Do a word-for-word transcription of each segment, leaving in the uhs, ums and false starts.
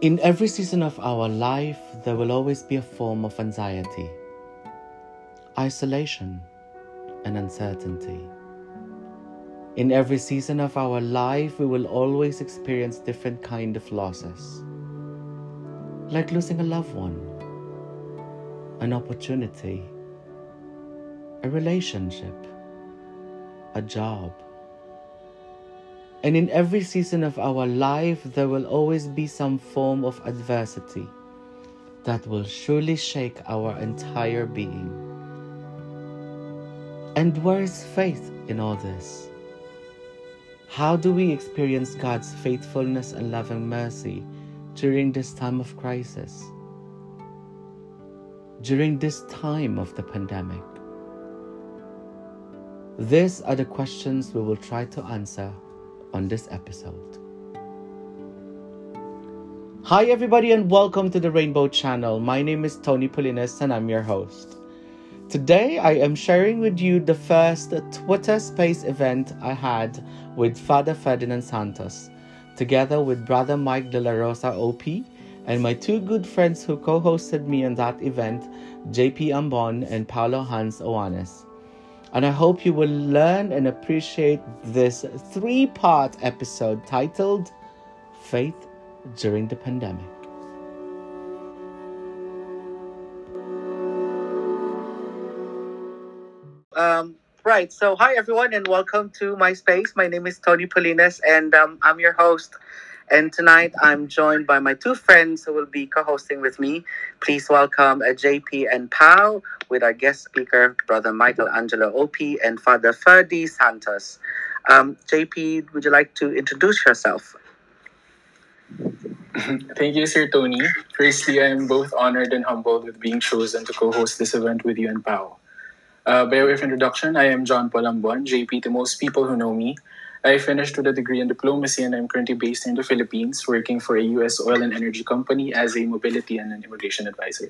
In every season of our life, there will always be a form of anxiety, isolation, and uncertainty. In every season of our life, we will always experience different kind of losses, like losing a loved one, an opportunity, a relationship, a job. And in every season of our life, there will always be some form of adversity that will surely shake our entire being. And where is faith in all this? How do we experience God's faithfulness and loving mercy during this time of crisis? During this time of the pandemic? These are the questions we will try to answer on this episode. Hi everybody and welcome to the Rainbow Channel. My name is Tony Polinas and I'm your host. Today I am sharing with you the first Twitter Space event I had with Father Ferdinand Santos, together with Brother Mike De La Rosa O P and my two good friends who co-hosted me on that event, J P Ambon and Paulo Hans Oanes. And I hope you will learn and appreciate this three-part episode titled Faith During the Pandemic. Um, right, so hi everyone and welcome to my space. My name is Tony Polinas and um, I'm your host. And tonight I'm joined by my two friends who will be co-hosting with me. Please welcome uh, J P and Pau with our guest speaker, Brother Michael Angelo O P and Father Ferdy Santos. Um, J P, would you like to introduce yourself? Thank you, Sir Tony. Firstly, I am both honored and humbled with being chosen to co-host this event with you and Pau. Uh, by way of introduction, I am John Paul Ambon, J P to most people who know me. I finished with a degree in diplomacy and I'm currently based in the Philippines, working for a U S oil and energy company as a mobility and an immigration advisor.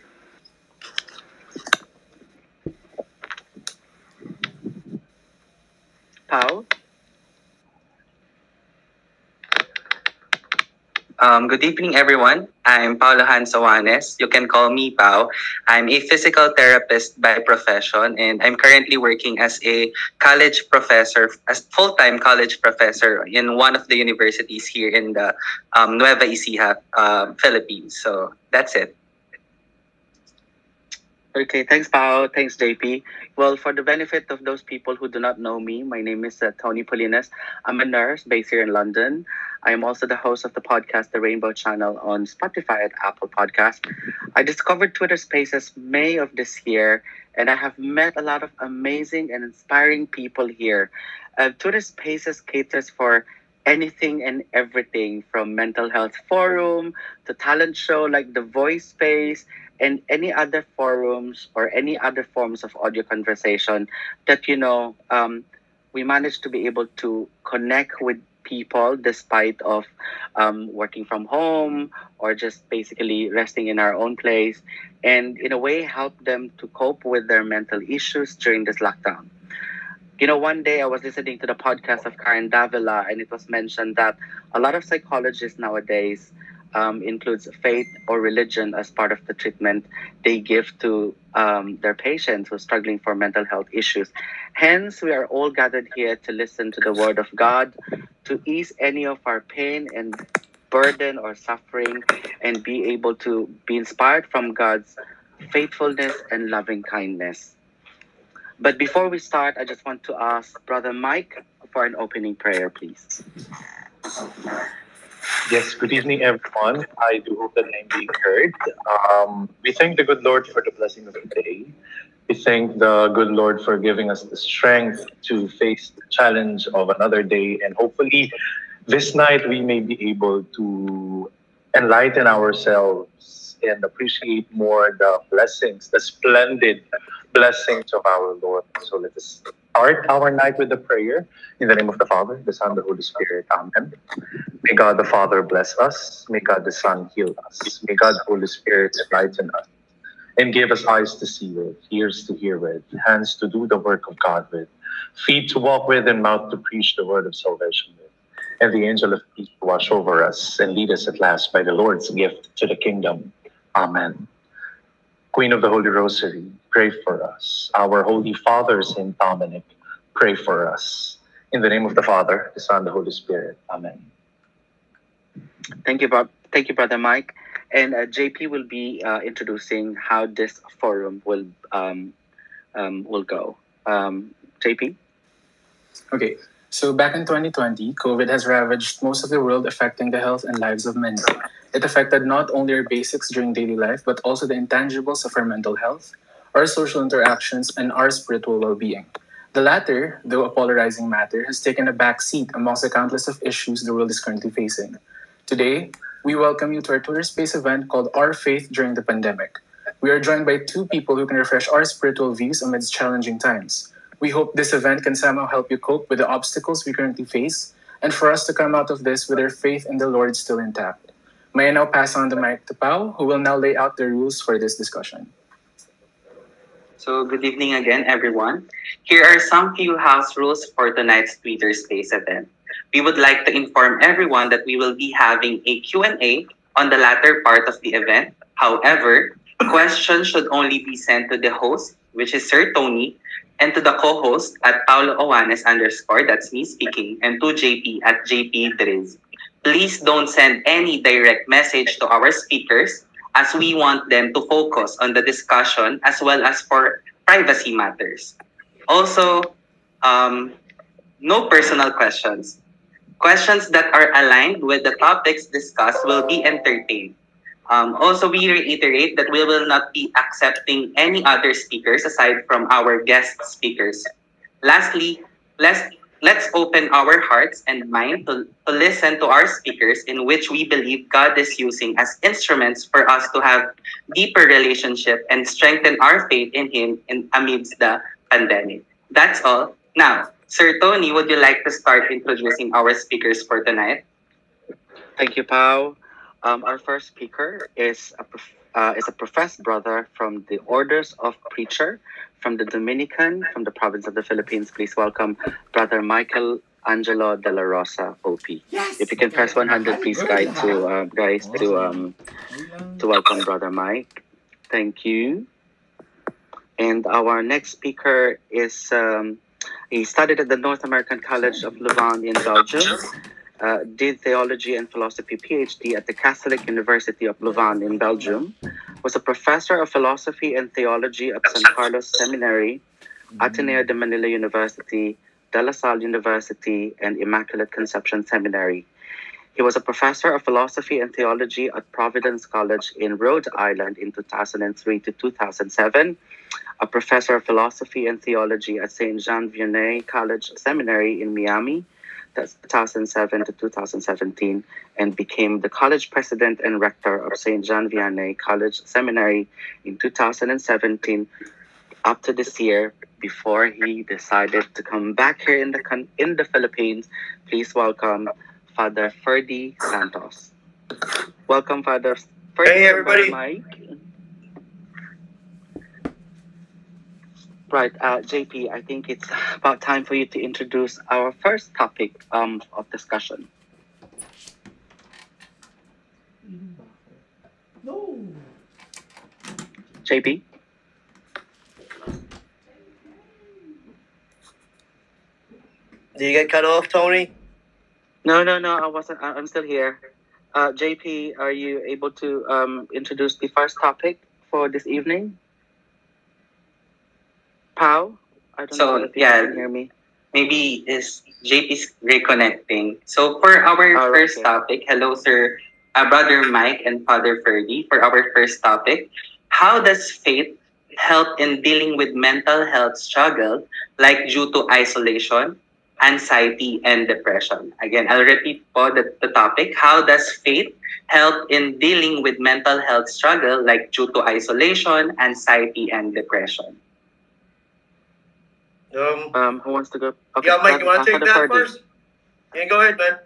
Pau? Um, good evening, everyone. I'm Paulo Hans Oanes. You can call me Pau. I'm a physical therapist by profession, and I'm currently working as a college professor, as full-time college professor in one of the universities here in the um, Nueva Ecija, uh, Philippines. So that's it. Okay, thanks, Pao. Thanks, J P. Well, for the benefit of those people who do not know me, my name is uh, Tony Polinas. I'm a nurse based here in London. I am also the host of the podcast, The Rainbow Channel, on Spotify and Apple Podcast. I discovered Twitter Spaces May of this year, and I have met a lot of amazing and inspiring people here. Uh, Twitter Spaces caters for anything and everything, from mental health forum to talent show like The Voice Space, and any other forums or any other forms of audio conversation that, you know, um, we managed to be able to connect with people despite of um, working from home or just basically resting in our own place, and in a way help them to cope with their mental issues during this lockdown. You know, one day I was listening to the podcast of Karen Davila, and it was mentioned that a lot of psychologists nowadays um, includes faith or religion as part of the treatment they give to um, their patients who are struggling for mental health issues. Hence, we are all gathered here to listen to the Word of God, to ease any of our pain and burden or suffering, and be able to be inspired from God's faithfulness and loving kindness. But before we start, I just want to ask Brother Mike for an opening prayer, please. Yes, good evening, everyone. I do hope that I'm being heard. Um, we thank the good Lord for the blessing of the day. We thank the good Lord for giving us the strength to face the challenge of another day. And hopefully, this night we may be able to enlighten ourselves and appreciate more the blessings, the splendid blessings of our Lord. So let us start our night with a prayer. In the name of the Father, the Son, and the Holy Spirit. Amen. May God the Father bless us. May God the Son heal us. May God the Holy Spirit enlighten us and give us eyes to see with, ears to hear with, hands to do the work of God with, feet to walk with, and mouth to preach the word of salvation with. and the angel of peace to watch over us and lead us at last by the Lord's gift to the kingdom. Amen. Queen of the Holy Rosary, pray for us. Our Holy Father, Saint Dominic, pray for us. In the name of the Father, the Son, and the Holy Spirit. Amen. Thank you, Bob. Thank you, Brother Mike. And uh, J P will be uh, introducing how this forum will um, um, will go. Um, J P? Okay, so back in twenty twenty, COVID has ravaged most of the world, affecting the health and lives of many. It affected not only our basics during daily life, but also the intangibles of our mental health, our social interactions, and our spiritual well-being. The latter, though a polarizing matter, has taken a back seat amongst the countless of issues the world is currently facing. Today, we welcome you to our Twitter Space event called Our Faith During the Pandemic. We are joined by two people who can refresh our spiritual views amidst challenging times. We hope this event can somehow help you cope with the obstacles we currently face and for us to come out of this with our faith in the Lord still intact. May I now pass on the mic to Pao, who will now lay out the rules for this discussion. So good evening again, everyone. Here are some few house rules for tonight's Twitter Space event. We would like to inform everyone that we will be having a Q and A on the latter part of the event. However, questions should only be sent to the host, which is Sir Tony, and to the co-host at Paulo Owanes underscore, that's me speaking, and to J P at J P Driz. Please don't send any direct message to our speakers, as we want them to focus on the discussion as well as for privacy matters. Also, um, no personal questions. Questions that are aligned with the topics discussed will be entertained. Um, also, we reiterate that we will not be accepting any other speakers aside from our guest speakers. Lastly, let's, let's open our hearts and mind to, to listen to our speakers, in which we believe God is using as instruments for us to have deeper relationship and strengthen our faith in Him in, amidst the pandemic. That's all. Now, Sir Tony, would you like to start introducing our speakers for tonight? Thank you, Pao. Um, our first speaker is a prof- uh, is a professed brother from the Orders of Preacher, from the Dominican, from the province of the Philippines. Please welcome Brother Michael Angelo de la Rosa, O P. Yes. If you can press one hundred, please, guys, to uh, guys to um to welcome Brother Mike. Thank you. And our next speaker is um, he studied at the North American College of Louvain in Belgium. Uh, did theology and philosophy PhD at the Catholic University of Louvain in Belgium, was a professor of philosophy and theology at San Carlos Seminary, Ateneo de Manila University, De La Salle University, and Immaculate Conception Seminary. He was a professor of philosophy and theology at Providence College in Rhode Island in two thousand three to two thousand seven, a professor of philosophy and theology at Saint Jean Vianney College Seminary in Miami, that's two thousand seven to two thousand seventeen, and became the college president and rector of Saint Jean Vianney College Seminary in two thousand seventeen up to this year, before he decided to come back here in the con- in the Philippines. Please welcome Father Ferdy Santos. Welcome, Father Ferdy. Hey, everybody. Mike. Right, uh, J P, I think it's about time for you to introduce our first topic um, of discussion. No. J P? Did you get cut off, Tony? No, no, no, I wasn't. I- I'm still here. Uh, J P, are you able to um, introduce the first topic for this evening? Pao? I don't So, know if you yeah. can hear me. Maybe is J P's reconnecting. So for our All right, first okay. topic, hello, Sir, uh, Brother Mike and Father Ferdy. For our first topic, how does faith help in dealing with mental health struggle, like due to isolation, anxiety, and depression? Again, I'll repeat po the, the topic. How does faith help in dealing with mental health struggle, like due to isolation, anxiety, and depression? Um, Um, who wants to go? Okay, yeah, Mike, you want uh, to take Father that Ferdy. first? Yeah, go ahead, man.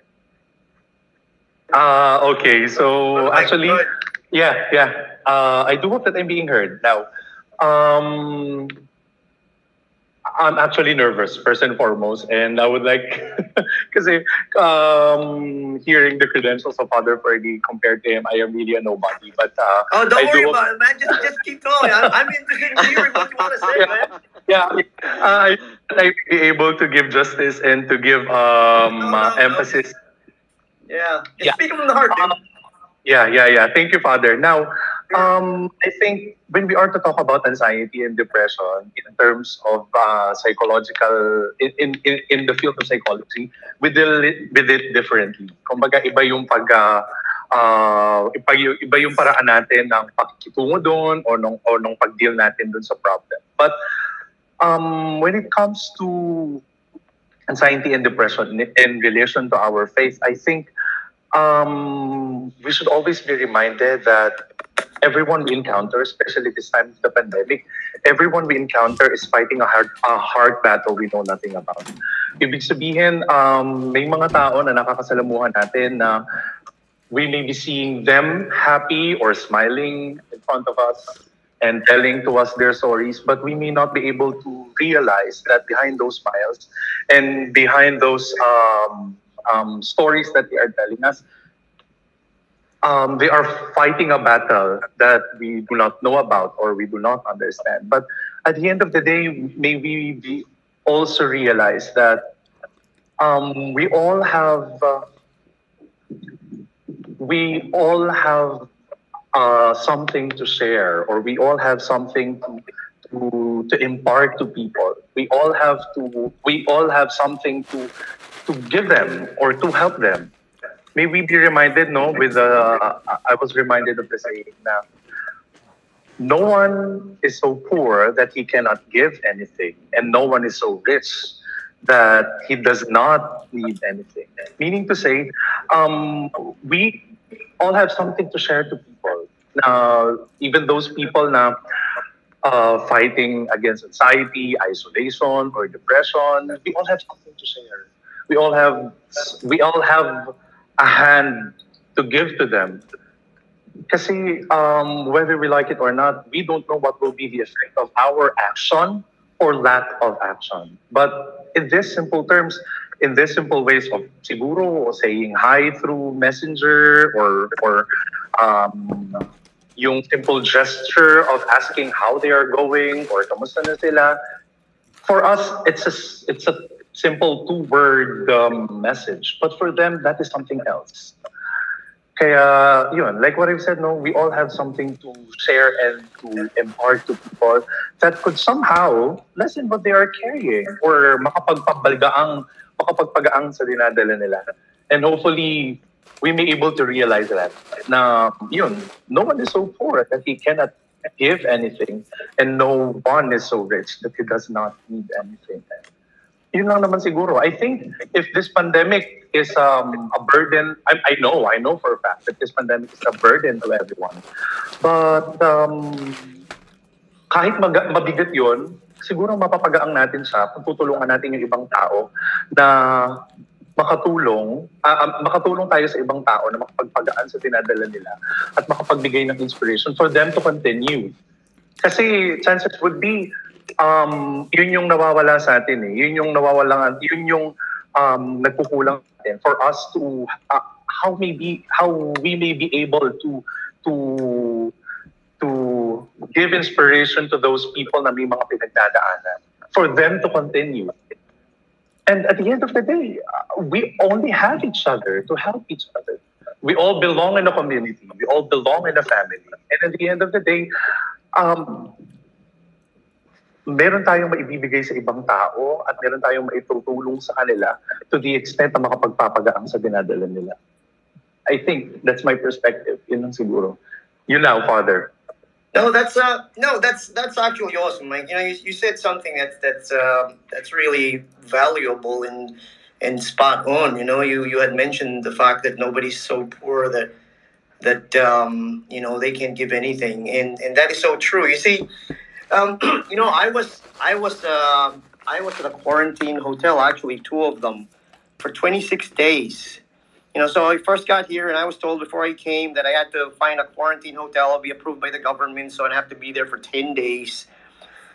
Uh, okay, so Brother Mike, actually, go ahead. yeah, yeah. Uh, I do hope that I'm being heard. Now, um, I'm actually nervous, first and foremost, and I would like, because um, hearing the credentials of Father Fergie compared to him, I am really a nobody. But uh, Oh, don't I worry do, about it, man. Just just keep going. I'm, I'm interested in hearing what you want to say, yeah, man. yeah, I I be able to give justice and to give No, um no, uh, no. emphasis. Yeah. Just Yeah. speak from the heart, dude. Yeah, yeah, yeah. Thank you, Father. Now, um, I think when we are to talk about anxiety and depression in terms of uh, psychological, in, in, in in the field of psychology, we deal it, with it differently. Kumbaga, iba yung pag, uh, uh, iba, yung, iba yung paraan natin ng pakikitungo doon o nung, o nung pag-deal natin doon sa problem. But um, when it comes to anxiety and depression in, in relation to our faith, I think um, we should always be reminded that everyone we encounter, especially this time of the pandemic, everyone we encounter is fighting a hard, a hard battle we know nothing about. Ibig sabihin, um, may mga tao na nakakasalamuhan natin na we may be seeing them happy or smiling in front of us and telling to us their stories, but we may not be able to realize that behind those smiles and behind those um, um, stories that they are telling us, um, they are fighting a battle that we do not know about or we do not understand. But at the end of the day, may we be also realize that um, we all have uh, we all have uh, something to share, or we all have something to, to to impart to people. We all have to. We all have something to to give them or to help them. May we be reminded, no? With uh, I was reminded of the saying now. No one is so poor that he cannot give anything, and no one is so rich that he does not need anything. Meaning to say, um, we all have something to share to people. Now, even those people now uh, fighting against anxiety, isolation, or depression, we all have something to share. We all have we all have a hand to give to them. Kasi um, whether we like it or not, we don't know what will be the effect of our action or lack of action. But in this simple terms, in this simple ways of siguro saying hi through messenger or or um, yung simple gesture of asking how they are going or kamusta na sila, for us it's a it's a simple two word um, message, but for them that is something else. Kaya, yun, like what I've said, no, we all have something to share and to impart to people that could somehow lessen what they are carrying or makapagpabagaang, makapagpagaang sa dinadala nila. And hopefully, we may able to realize that na, yun, no one is so poor that he cannot give anything and no one is so rich that he does not need anything. Yun lang naman siguro. I think if this pandemic is um, a burden, I, I know, I know for a fact that this pandemic is a burden to everyone. But um, kahit mag- mabigat yun, siguro mapapagaang natin siya kung tutulungan natin yung ibang tao na makatulong, uh, uh, makatulong tayo sa ibang tao na makapagpagaan sa dinadala nila at makapagbigay ng inspiration for them to continue. Kasi chances would be, um, yun yung nawawala sa atin eh. Yun yung nawawala, yun yung um, nagkukulang natin for us to, uh, how may be, how we may be able to, to, to give inspiration to those people na may mga pinagdadaanan, for them to continue. And at the end of the day, uh, we only have each other to help each other. We all belong in a community. We all belong in a family. And at the end of the day, um, meron tayong maibibigay sa ibang tao at meron tayong maitutulong sa kanila to the extent na makapagpapagaang sa dinadala nila. I think that's my perspective. Yun lang siguro. You now, Father. No, that's uh, no, that's that's actually awesome, Mike. You know, you, you said something that's that's uh, that's really valuable and and spot on. You know, you you had mentioned the fact that nobody's so poor that that um, you know they can't give anything, and and that is so true. You see, um, you know, I was I was uh, I was at a quarantine hotel, actually two of them, for twenty-six days. You know, so I first got here and I was told before I came that I had to find a quarantine hotel. I'll be approved by the government, so I'd have to be there for ten days.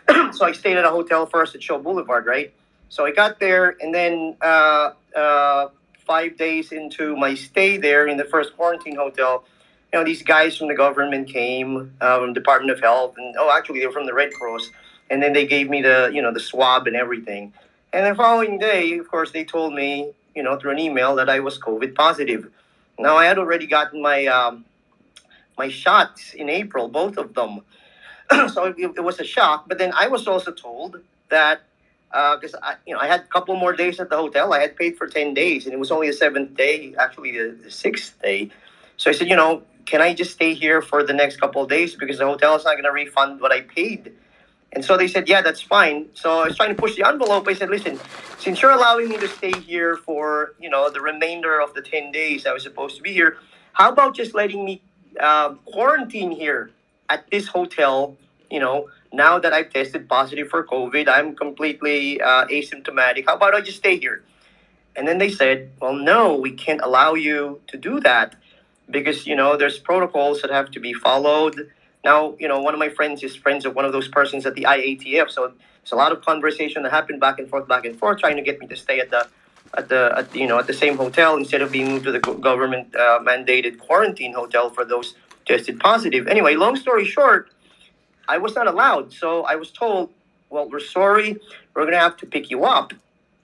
So I stayed at a hotel first at Show Boulevard, right? So I got there, and then uh, uh, five days into my stay there in the first quarantine hotel, you know, these guys from the government came, uh, from Department of Health, and oh, actually they were from the Red Cross, and then they gave me the, you know, the swab and everything. And the following day, of course, they told me, you know, through an email that I was COVID positive. Now I had already gotten my um, my shots in April, both of them. So it, it was a shock. But then I was also told that because I, you know, I had a couple more days at the hotel. I had paid for ten days, and it was only the seventh day, actually the, the sixth day. So I said, you know, can I just stay here for the next couple of days because the hotel is not going to refund what I paid? And so they said, yeah, that's fine. So I was trying to push the envelope. I said, listen, since you're allowing me to stay here for, you know, the remainder of the ten days I was supposed to be here, how about just letting me uh, quarantine here at this hotel, you know, now that I've tested positive for COVID, I'm completely uh, asymptomatic. How about I just stay here? And then they said, well, no, we can't allow you to do that because, you know, there's protocols that have to be followed. Now, you know, one of my friends is friends of one of those persons at the I A T F. So there's a lot of conversation that happened back and forth, back and forth, trying to get me to stay at the, at the, at the, you know, at the same hotel instead of being moved to the government uh, mandated quarantine hotel for those tested positive. Anyway, long story short, I was not allowed. So I was told, well, we're sorry. We're going to have to pick you up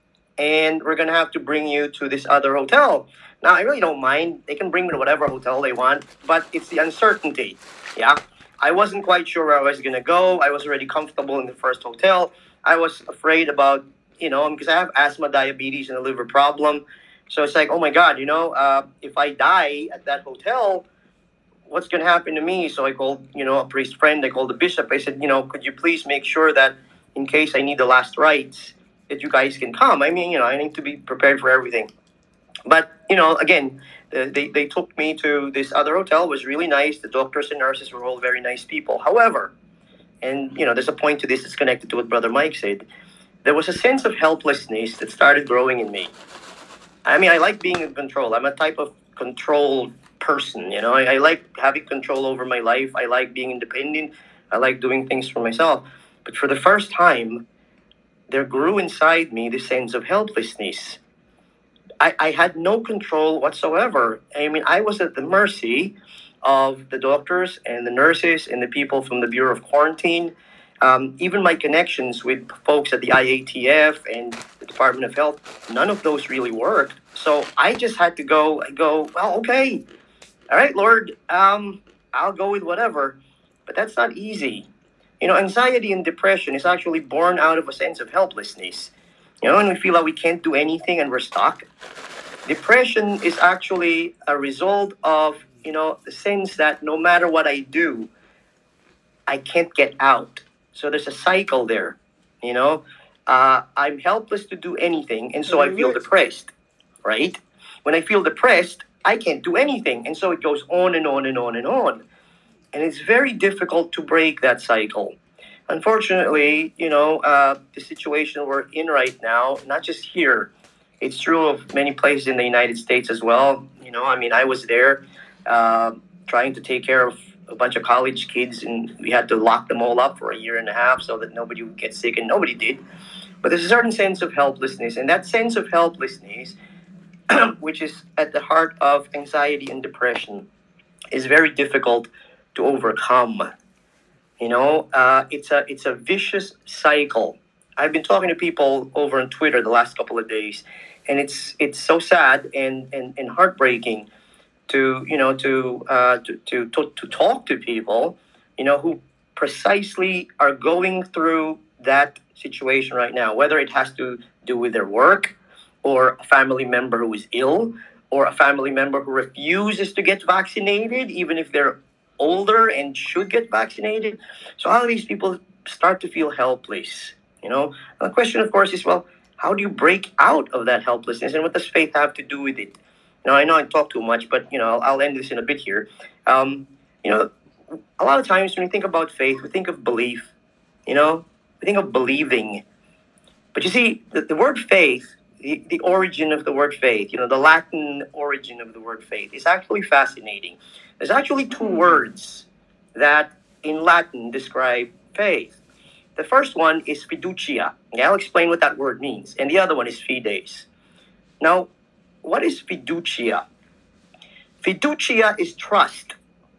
and we're going to have to bring you to this other hotel. Now, I really don't mind. They can bring me to whatever hotel they want, but it's the uncertainty. Yeah. I wasn't quite sure where I was going to go. I was already comfortable in the first hotel. I was afraid about, you know, because I have asthma, diabetes, and a liver problem. So it's like, oh my God, you know, uh, if I die at that hotel, what's going to happen to me? So I called, you know, a priest friend. I called the bishop. I said, you know, could you please make sure that in case I need the last rites, that you guys can come? I mean, you know, I need to be prepared for everything. But, you know, again, uh, they, they took me to this other hotel. It was really nice. The doctors and nurses were all very nice people. However, and, you know, there's a point to this that's connected to what Brother Mike said. There was a sense of helplessness that started growing in me. I mean, I like being in control. I'm a type of control person, you know. I, I like having control over my life. I like being independent. I like doing things for myself. But for the first time, there grew inside me this sense of helplessness. I, I had no control whatsoever. I mean, I was at the mercy of the doctors and the nurses and the people from the Bureau of Quarantine. Um, even my connections with folks at the I A T F and the Department of Health, none of those really worked. So I just had to go, go, well, okay. All right, Lord, um, I'll go with whatever. But that's not easy. You know, anxiety and depression is actually born out of a sense of helplessness. You know, and we feel like we can't do anything and we're stuck. Depression is actually a result of, you know, the sense that no matter what I do, I can't get out. So there's a cycle there, you know. Uh, I'm helpless to do anything, and so I feel depressed, right? When I feel depressed, I can't do anything, and so it goes on and on and on and on. And it's very difficult to break that cycle. Unfortunately, you know, uh, the situation we're in right now, not just here, it's true of many places in the United States as well. You know, I mean, I was there uh, trying to take care of a bunch of college kids, and we had to lock them all up for a year and a half so that nobody would get sick, and nobody did. But there's a certain sense of helplessness, and that sense of helplessness, which is at the heart of anxiety and depression, is very difficult to overcome. You know, uh, it's a it's a vicious cycle. I've been talking to people over on Twitter the last couple of days, and it's it's so sad and, and, and heartbreaking to you know to, uh, to to to to talk to people, you know, who precisely are going through that situation right now. Whether it has to do with their work, or a family member who is ill, or a family member who refuses to get vaccinated, even if they're older and should get vaccinated. So all of these people start to feel helpless, you know. And the question, of course, is, well, how do you break out of that helplessness, and what does faith have to do with it? Now, I know I talk too much, but, you know, I'll, I'll end this in a bit here. Um, you know, a lot of times when we think about faith, we think of belief, you know, we think of believing. But you see, the, the word faith, the, the origin of the word faith, you know, the Latin origin of the word faith is actually fascinating. There's actually two words that in Latin describe faith. The first one is fiducia. Okay, I'll explain what that word means. And the other one is fides. Now, what is fiducia? Fiducia is trust.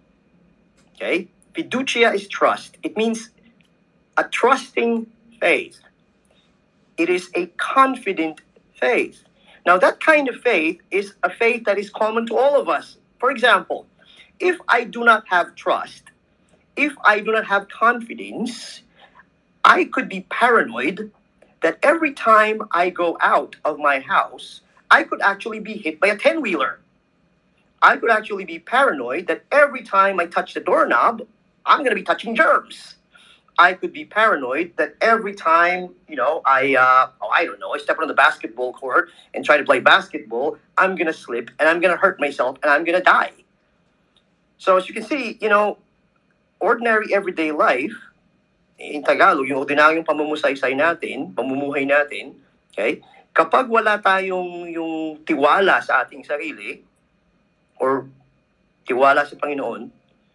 Okay? Fiducia is trust. It means a trusting faith. It is a confident faith. Now, that kind of faith is a faith that is common to all of us. For example, if I do not have trust, if I do not have confidence, I could be paranoid that every time I go out of my house, I could actually be hit by a ten-wheeler. I could actually be paranoid that every time I touch the doorknob, I'm going to be touching germs. I could be paranoid that every time, you know, I, uh, oh, I don't know, I step on the basketball court and try to play basketball, I'm going to slip and I'm going to hurt myself and I'm going to die. So as you can see, you know, ordinary everyday life, in Tagalog, yung ordinaryong pamumusaysay natin, pamumuhay natin, okay, kapag wala tayong yung tiwala sa ating sarili, or tiwala sa Panginoon,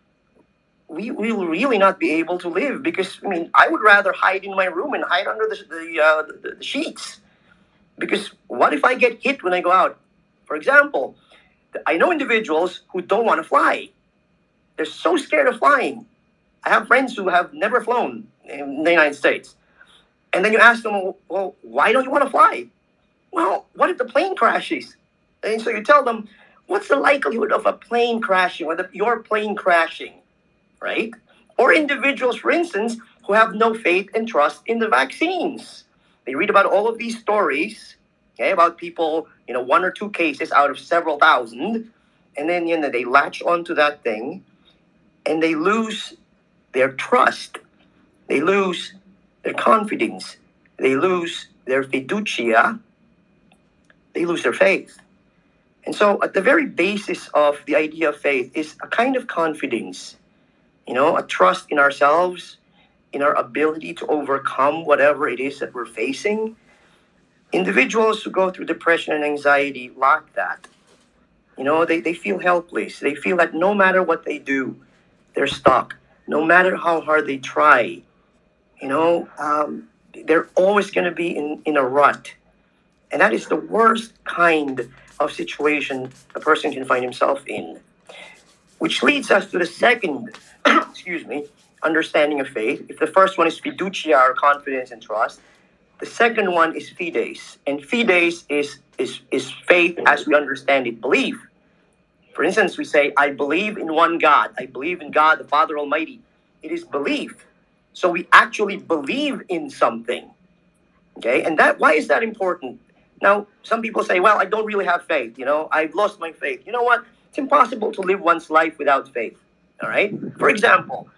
we will really not be able to live. Because, I mean, I would rather hide in my room and hide under the, the, uh, the, the sheets. Because what if I get hit when I go out? For example, I know individuals who don't want to fly. They're so scared of flying. I have friends who have never flown in the United States. And then you ask them, well, why don't you want to fly? Well, what if the plane crashes? And so you tell them, what's the likelihood of a plane crashing, or the, your plane crashing, right? Or individuals, for instance, who have no faith and trust in the vaccines. They read about all of these stories, okay, about people, you know, one or two cases out of several thousand, and then, you know, they latch onto that thing, and they lose their trust. They lose their confidence. They lose their fiducia. They lose their faith. And so at the very basis of the idea of faith is a kind of confidence, you know, a trust in ourselves, in our ability to overcome whatever it is that we're facing. Individuals who go through depression and anxiety lack that. You know, they, they feel helpless. They feel that no matter what they do, they're stuck. No matter how hard they try, you know, um, they're always going to be in, in a rut. And that is the worst kind of situation a person can find himself in. Which leads us to the second, excuse me, understanding of faith. If the first one is fiducia, or confidence and trust, the second one is fides. And fides is, is, is faith as we understand it, belief. For instance, we say, I believe in one God. I believe in God, the Father Almighty. It is belief. So we actually believe in something. Okay, and that, why is that important? Now, some people say, well, I don't really have faith. You know, I've lost my faith. You know what? It's impossible to live one's life without faith. All right? For example,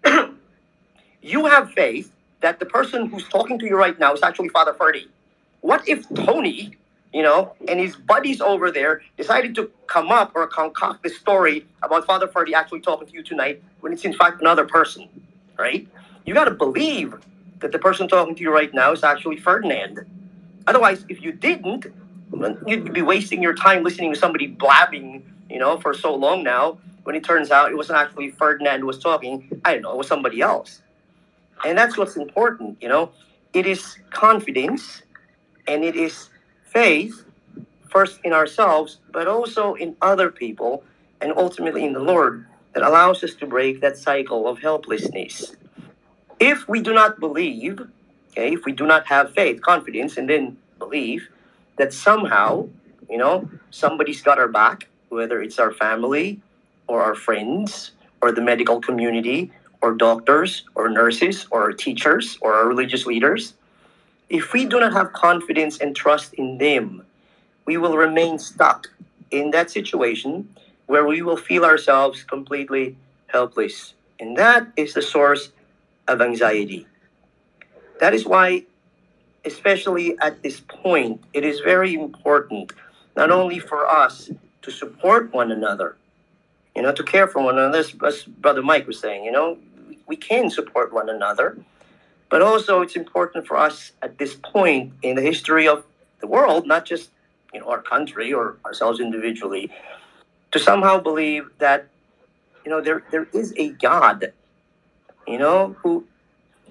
you have faith that the person who's talking to you right now is actually Father Ferdy. What if Tony, you know, and his buddies over there decided to come up or concoct this story about Father Ferdy actually talking to you tonight when it's in fact another person, right? You got to believe that the person talking to you right now is actually Ferdinand. Otherwise, if you didn't, you'd be wasting your time listening to somebody blabbing, you know, for so long now, when it turns out it wasn't actually Ferdinand who was talking. I don't know, it was somebody else. And that's what's important, you know. It is confidence and it is faith, first in ourselves, but also in other people, and ultimately in the Lord, that allows us to break that cycle of helplessness. If we do not believe, okay, if we do not have faith, confidence, and then believe that somehow, you know, somebody's got our back, whether it's our family or our friends or the medical community or doctors or nurses or our teachers or our religious leaders, if we do not have confidence and trust in them, we will remain stuck in that situation where we will feel ourselves completely helpless. And that is the source of anxiety. That is why, especially at this point, it is very important not only for us to support one another, you know, to care for one another, as, as Brother Mike was saying, you know, we can support one another, but also it's important for us at this point in the history of the world, not just, you know, our country or ourselves individually, to somehow believe that, you know, there there is a God, you know, who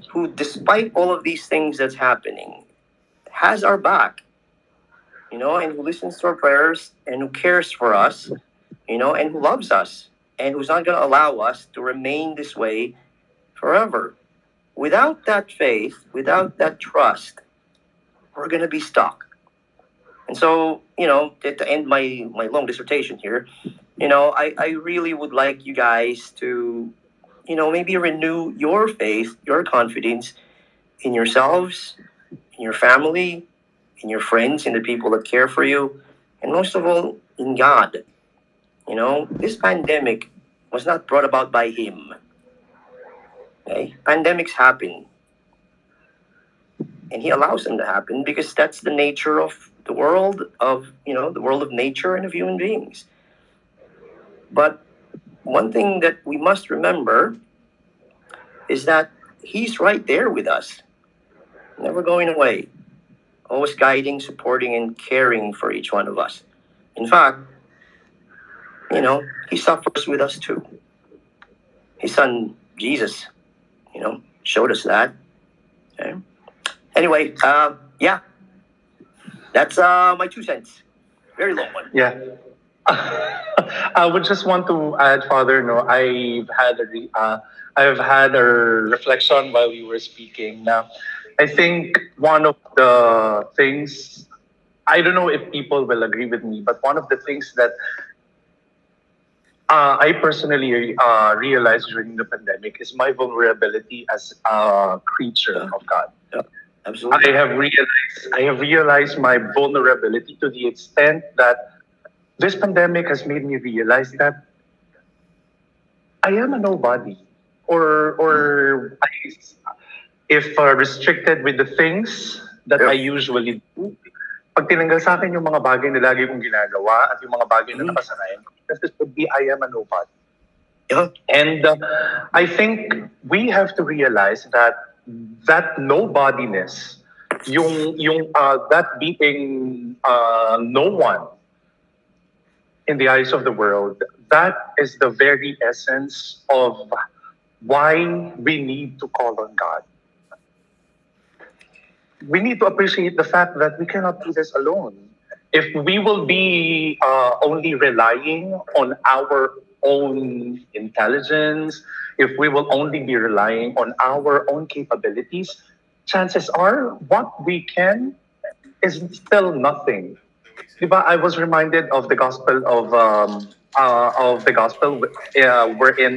who, despite all of these things that's happening, has our back, you know, and who listens to our prayers and who cares for us, you know, and who loves us and who's not going to allow us to remain this way forever. Without that faith, without that trust, we're going to be stuck. And so, you know, to, to end my, my long dissertation here, you know, I, I really would like you guys to, you know, maybe renew your faith, your confidence in yourselves, in your family, in your friends, in the people that care for you, and most of all, in God. You know, this pandemic was not brought about by Him. Okay? Pandemics happen. And He allows them to happen because that's the nature of the world of, you know, the world of nature and of human beings. But one thing that we must remember is that He's right there with us, never going away, always guiding, supporting, and caring for each one of us. In fact, you know, He suffers with us too. His Son, Jesus, you know, showed us that. Okay? Anyway, uh, yeah, that's uh, my two cents. Very long one. Yeah. I would just want to add, Father, no, I've had a re- uh, I've had a reflection while you were speaking. Now, I think one of the things, I don't know if people will agree with me, but one of the things that uh, I personally uh, realized during the pandemic is my vulnerability as a creature of God. Yeah, absolutely. I have realized I have realized my vulnerability to the extent that this pandemic has made me realize that I am a nobody, or or I, if uh, restricted with the things that Yeah. I usually do, pag tinanggal sa akin yung mga bagay na lagi kong ginagawa at yung mga bagay na Mhm. nakasanayan ko, this would be I am a nobody. Yeah. And uh, I think we have to realize that that nobodiness, yung yung uh, that being uh, no one in the eyes of the world, that is the very essence of why we need to call on God. We need to appreciate the fact that we cannot do this alone. If we will be uh, only relying on our own intelligence, if we will only be relying on our own capabilities, chances are what we can is still nothing. Diba, I was reminded of the gospel of um, uh, of the gospel uh, wherein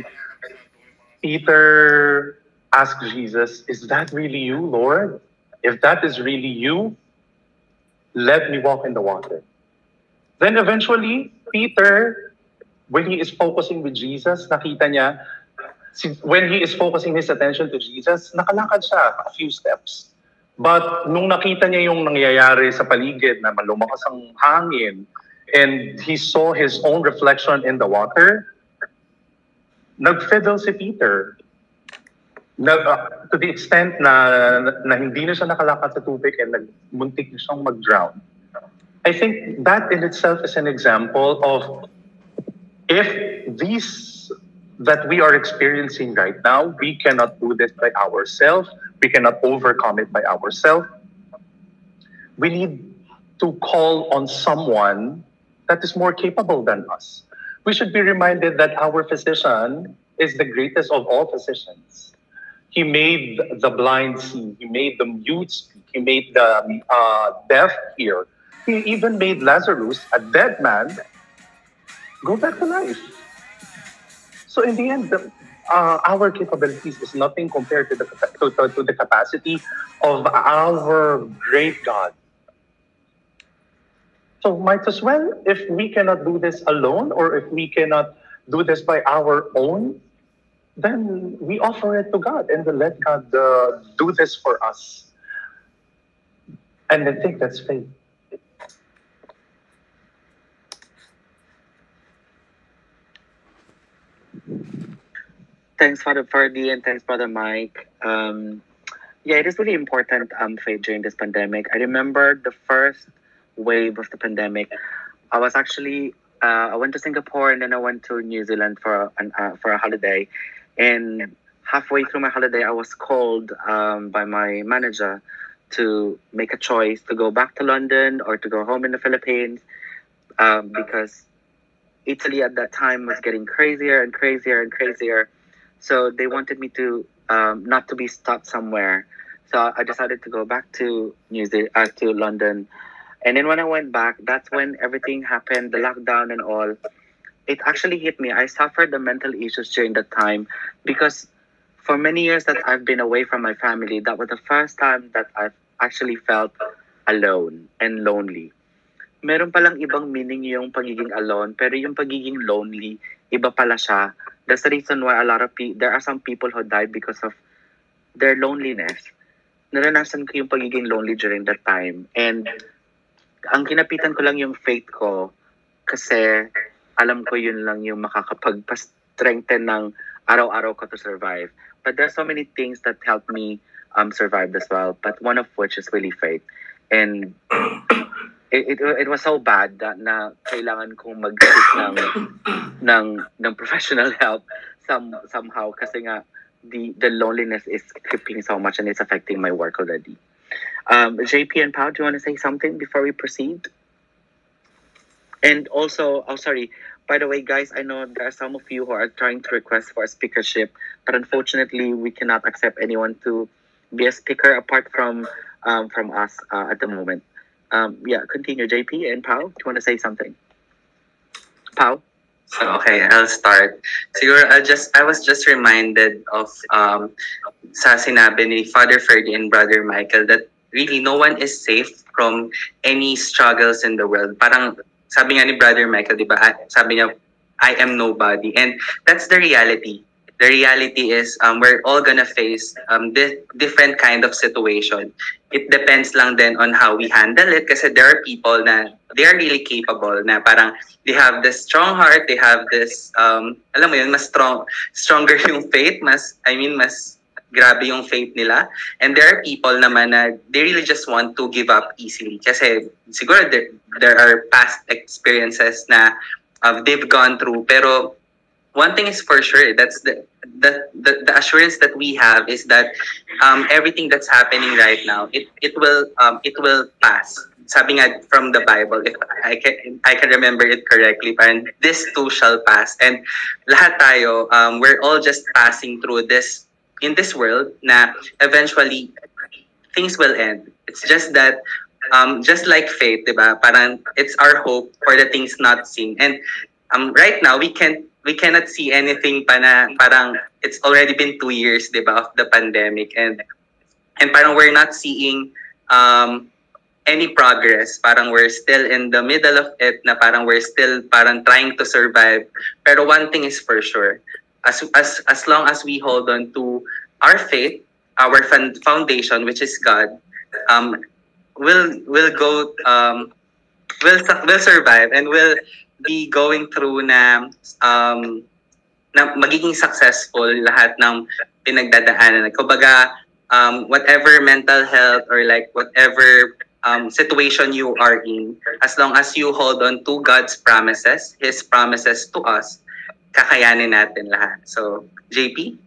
Peter asked Jesus, "Is that really you, Lord? If that is really you, let me walk in the water." Then eventually, Peter, when he is focusing with Jesus, nakita niya, si- when he is focusing his attention to Jesus, nakalakad siya a few steps. But nung nakita niya yung nangyayari sa paligid na malumakas ang hangin, and he saw his own reflection in the water, nag-fiddle si Peter. Nag, uh, to the extent na, na hindi na siya nakalakad sa tubig and nagmuntik na siyang mag-drown. I think that in itself is an example of if these that we are experiencing right now, we cannot do this by ourselves, we cannot overcome it by ourselves. We need to call on someone that is more capable than us. We should be reminded that our physician is the greatest of all physicians. He made the blind see, he made the mute speak, he made the uh, deaf hear. He even made Lazarus, a dead man, go back to life. So in the end, the, uh, our capabilities is nothing compared to the to, to, to the capacity of our great God. So might as well, if we cannot do this alone, or if we cannot do this by our own, then we offer it to God and then let God uh, do this for us. And I think that's faith. Thanks, Father Ferdy, and thanks, Brother Mike. Um, yeah, it is really important, um, faith during this pandemic. I remember the first wave of the pandemic. I was actually uh, I went to Singapore and then I went to New Zealand for an uh, for a holiday, and halfway through my holiday, I was called um, by my manager to make a choice to go back to London or to go home in the Philippines, um, because Italy at that time was getting crazier and crazier and crazier. So they wanted me to um, not to be stuck somewhere. So I decided to go back to New Zealand, uh, to London. And then when I went back, that's when everything happened, the lockdown and all. It actually hit me. I suffered the mental issues during that time because for many years that I've been away from my family, that was the first time that I've actually felt alone and lonely. Meron palang ibang meaning yung pagiging alone, pero yung pagiging lonely, iba pala siya. That's the reason why a lot of people, there are some people who died because of their loneliness. Naranasan ko yung pagiging lonely during that time. And ang kinapitan ko lang yung faith ko kasi alam ko yun lang yung makakapag-strengthen ng araw-araw ko to survive. But there's so many things that helped me um, survive as well. But one of which is really faith. And it, it, it was so bad that na kailangan kong mag-seek ng, ng, ng professional help some, somehow kasi nga the, the loneliness is creeping so much and it's affecting my work already. Um, J P and Pao, do you want to say something before we proceed? And also, oh sorry, by the way, guys, I know there are some of you who are trying to request for a speakership, but unfortunately, we cannot accept anyone to be a speaker apart from um, from us uh, at the moment. Um, yeah, continue, J P and Pao. Do you want to say something? Pao? So, okay, I'll start. Siguro, I'll just, I was just reminded of um, sa sinabi ni Father Ferdy and Brother Michael that really no one is safe from any struggles in the world. Parang sabi nga ni Brother Michael, di ba? Sabi niya, I am nobody. And that's the reality. The reality is um, we're all gonna face um, this different kind of situation. It depends lang then on how we handle it kasi there are people na they are really capable na parang they have this strong heart, they have this, um, alam mo yun, mas strong, stronger yung faith, mas, I mean, mas grabe yung faith nila. And there are people naman na they really just want to give up easily kasi siguro there, there are past experiences na uh, they've gone through pero one thing is for sure, that's the the, the, the assurance that we have is that um, everything that's happening right now, it it will um, it will pass. Sabi nga from the Bible, if I can I can remember it correctly, parang this too shall pass. And lahat tayo, um, we're all just passing through this in this world. Na eventually things will end. It's just that um, just like faith, diba? Parang it's our hope for the things not seen. And um, right now we can't. We cannot see anything pa na parang it's already been two years, di ba, of the pandemic. And and parang we're not seeing um, any progress. Parang we're still in the middle of it na parang we're still parang trying to survive. Pero one thing is for sure, as, as, as long as we hold on to our faith, our foundation, which is God, um, we'll, we'll go, um, we'll, we'll survive and we'll be going through na um na magiging successful lahat ng pinagdadaanan. Kumbaga, um whatever mental health or like whatever um situation you are in, as long as you hold on to God's promises, His promises to us, kakayanin natin lahat. So, J P?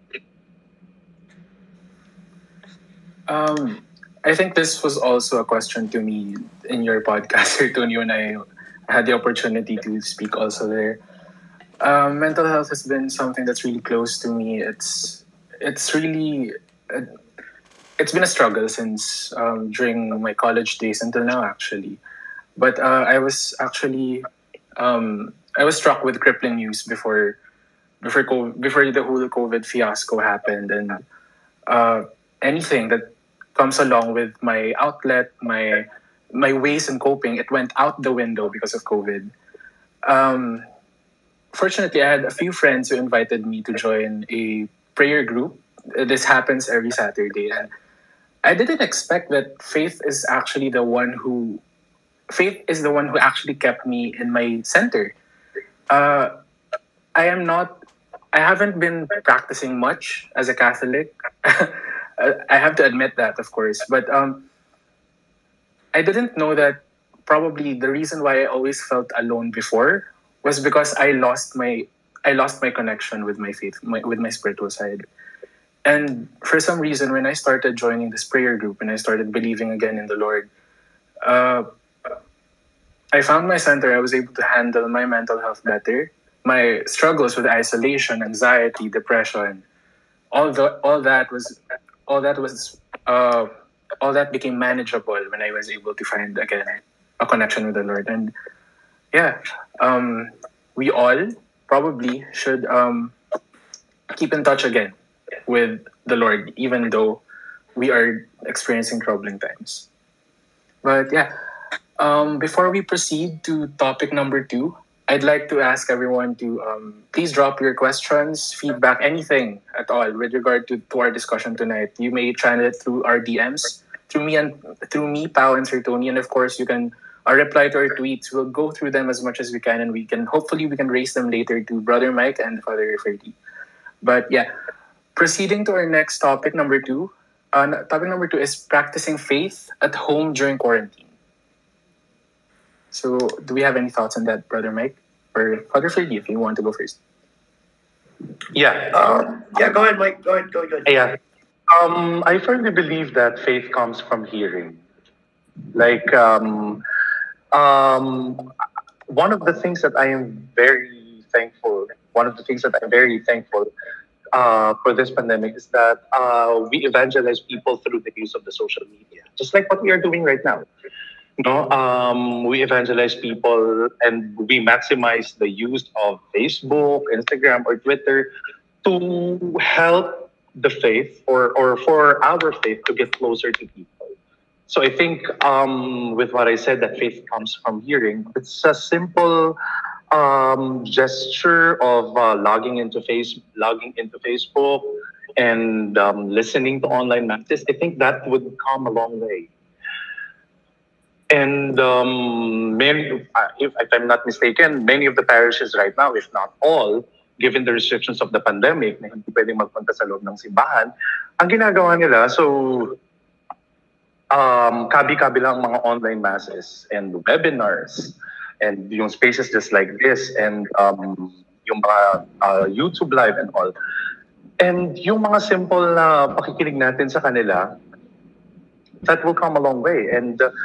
Um, I think this was also a question to me in your podcast, Tony, when I had the opportunity to speak also there. Um, mental health has been something that's really close to me. It's it's really uh, it's been a struggle since um, during my college days until now, actually. But uh, I was actually um, I was struck with crippling news before before COVID, before the whole COVID fiasco happened, and uh, anything that comes along with my outlet, my my ways in coping, it went out the window because of COVID. Um, fortunately, I had a few friends who invited me to join a prayer group. This happens every Saturday. And I didn't expect that faith is actually the one who, faith is the one who actually kept me in my center. Uh, I am not, I haven't been practicing much as a Catholic. I have to admit that, of course. But um, I didn't know that probably the reason why I always felt alone before was because I lost my I lost my connection with my faith, my, with my spiritual side. And for some reason, when I started joining this prayer group and I started believing again in the Lord, uh, I found my center. I was able to handle my mental health better. My struggles with isolation, anxiety, depression, all the all that was all that was uh, all that became manageable when I was able to find again a connection with the Lord. And yeah, um, we all probably should um, keep in touch again with the Lord, even though we are experiencing troubling times. But yeah, um, before we proceed to topic number two, I'd like to ask everyone to um, please drop your questions, feedback, anything at all with regard to, to our discussion tonight. You may channel it through our D Ms, through me and through me, Pao and Sir Tony, and of course you can uh, reply to our tweets. We'll go through them as much as we can, and we can hopefully we can raise them later to Brother Mike and Father Ferdy. But yeah, proceeding to our next topic, number two. Uh, topic number two is practicing faith at home during quarantine. So, do we have any thoughts on that, Brother Mike? Or Father Ferdy, if you want to go first. Yeah. Um, yeah, go ahead, Mike. Go ahead. Go ahead. Yeah. Um, I firmly believe that faith comes from hearing. Like, um, um, one of the things that I am very thankful, one of the things that I'm very thankful uh, for this pandemic is that uh, we evangelize people through the use of the social media, just like what we are doing right now. No, um, we evangelize people and we maximize the use of Facebook, Instagram, or Twitter to help the faith or, or for our faith to get closer to people. So I think um, with what I said, that faith comes from hearing. It's a simple um, gesture of uh, logging into face, logging into Facebook and um, listening to online masses. I think that would come a long way. And um, many, uh, if, if I'm not mistaken, many of the parishes right now, if not all, given the restrictions of the pandemic, na hindi pwedeng magpunta sa loob ng simbahan, ang ginagawa nila, so um, kabi-kabi lang mga online masses and webinars and yung spaces just like this and um, yung mga uh, YouTube live and all. And yung mga simple na pakikinig natin sa kanila, that will come a long way. And uh,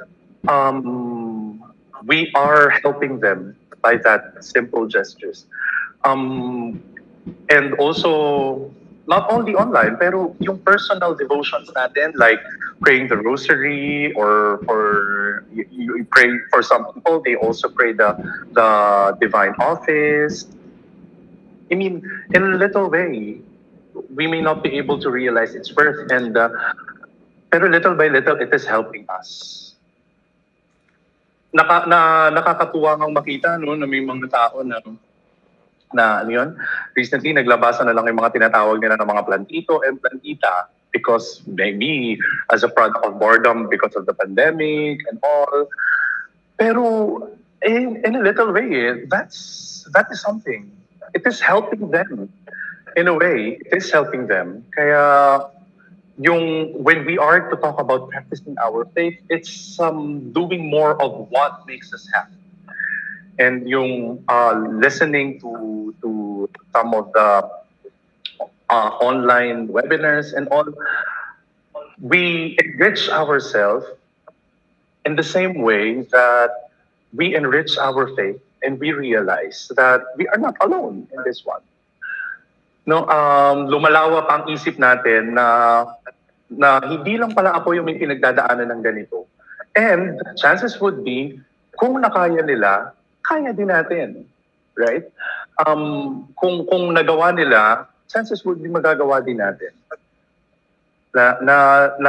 um, we are helping them by that simple gestures. Um, and also, not only online, pero yung personal devotions natin, like praying the rosary or for, you, you pray for some people, they also pray the, the divine office. I mean, in a little way, we may not be able to realize its worth, and uh, pero little by little, it is helping us. Naka, na, nakakatuwa ngang makita no, na may mga tao na, na ano yun, recently naglabasan na lang yung mga tinatawag nila ng mga plantito and plantita because maybe as a product of boredom because of the pandemic and all. Pero in, in a little way, that's, that is something. It is helping them. In a way, it is helping them. Kaya yung when we are to talk about practicing our faith, it's um, doing more of what makes us happy. And yung uh, listening to to some of the uh, online webinars and all, we enrich ourselves in the same way that we enrich our faith and we realize that we are not alone in this one. No, um, lumalawa pa ang isip natin na na hindi lang pala ako yung may pinagdadaanan ng ganito. And chances would be, kung nakaya nila, kaya din natin. Right? Um, kung, kung nagawa nila, chances would be magagawa din natin. Na, na, na,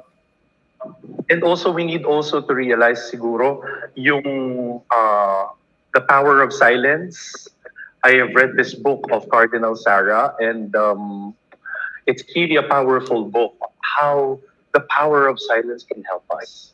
and also, we need also to realize siguro yung uh, the power of silence. I have read this book of Cardinal Sarah, and um, it's really a powerful book. How the power of silence can help us.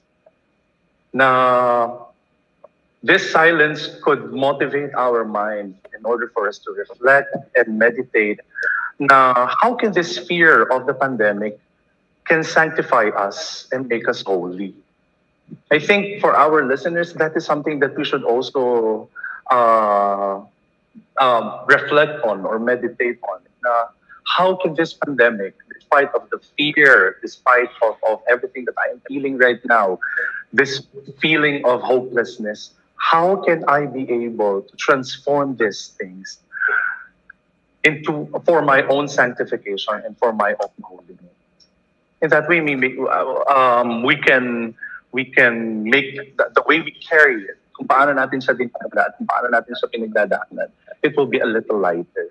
Now, this silence could motivate our mind in order for us to reflect and meditate. Now, how can this fear of the pandemic can sanctify us and make us holy? I think for our listeners, that is something that we should also uh, um, reflect on or meditate on. Uh, How can this pandemic, despite of the fear, despite of, of everything that I am feeling right now, this feeling of hopelessness, how can I be able to transform these things into for my own sanctification and for my own holiness? In that way, we make, um, we can we can make the, the way we carry it, kung paano natin siya dinadala at kung paano natin siya pinagdadaanan, it will be a little lighter.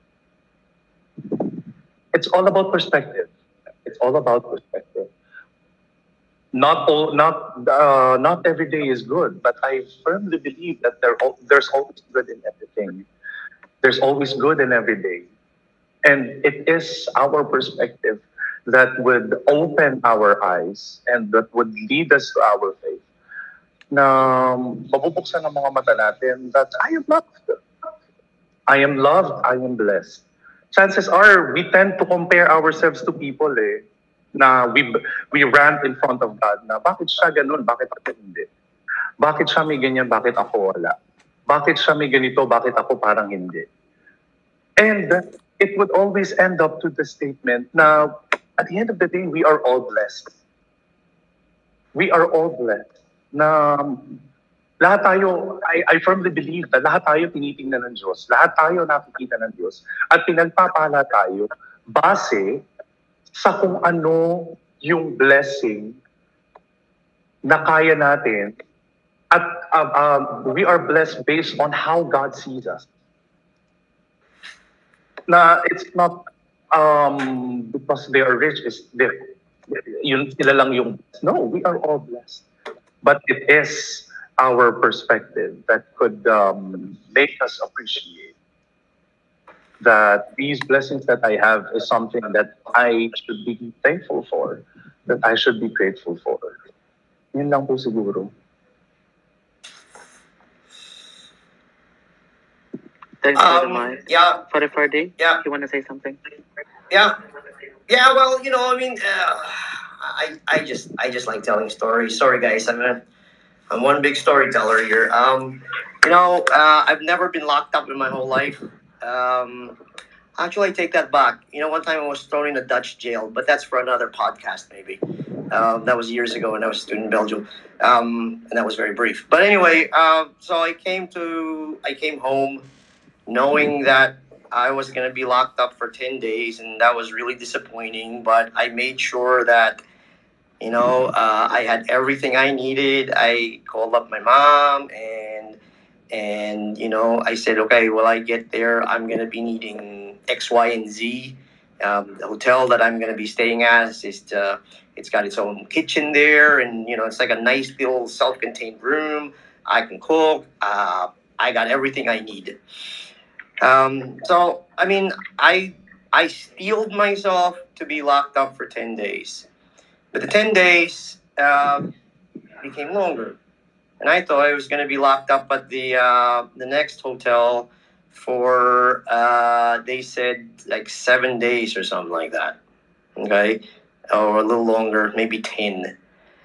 It's all about perspective. It's all about perspective. Not all, not uh, not every day is good, but I firmly believe that there there's always good in everything. There's always good in every day, and it is our perspective that would open our eyes and that would lead us to our faith. Na mabubuksan ang mga mata natin that I am loved. I am loved. I am blessed. Chances are we tend to compare ourselves to people eh, na we we rant in front of God na bakit siya ganun, bakit ako hindi? Bakit siya may ganyan, bakit ako wala? Bakit siya may ganito, bakit ako parang hindi? And it would always end up to the statement na at the end of the day, we are all blessed. We are all blessed. Na lahat tayo, I, I firmly believe na lahat tayo tinitingnan ng Diyos. Lahat tayo nakikita ng Diyos. At pinagpapala tayo base sa kung ano yung blessing na kaya natin. At uh, uh, we are blessed based on how God sees us. Na it's not um, because they are rich, is yun sila lang yung blessed. No, we are all blessed. But it is our perspective that could um, make us appreciate that these blessings that I have is something that I should be thankful for, that I should be grateful for. Yun lang po siguro. Thanks, Um, Mike. yeah, For the Friday, yeah, you want to say something? yeah, yeah. Well, you know, I mean, uh, I, I just, I just like telling stories. Sorry, guys, I'm a, I'm one big storyteller here. Um, you know, uh, I've never been locked up in my whole life. Um, actually, I take that back. You know, one time I was thrown in a Dutch jail, but that's for another podcast, maybe. Um, that was years ago when I was a student in Belgium, um, and that was very brief. But anyway, uh, so I came to, I came home, knowing that I was going to be locked up for ten days, and that was really disappointing. But I made sure that, you know, uh, I had everything I needed. I called up my mom, and and you know, I said, okay, well, I get there, I'm going to be needing X, Y, and Z. Um, the hotel that I'm going to be staying at is just, uh, it's got its own kitchen there, and you know, it's like a nice little self-contained room. I can cook. Uh, I got everything I need. Um, so, I mean, I I steeled myself to be locked up for ten days. But the ten days uh, became longer. And I thought I was going to be locked up at the uh, the next hotel for, uh, they said, like seven days or something like that. Okay? Or a little longer, maybe ten.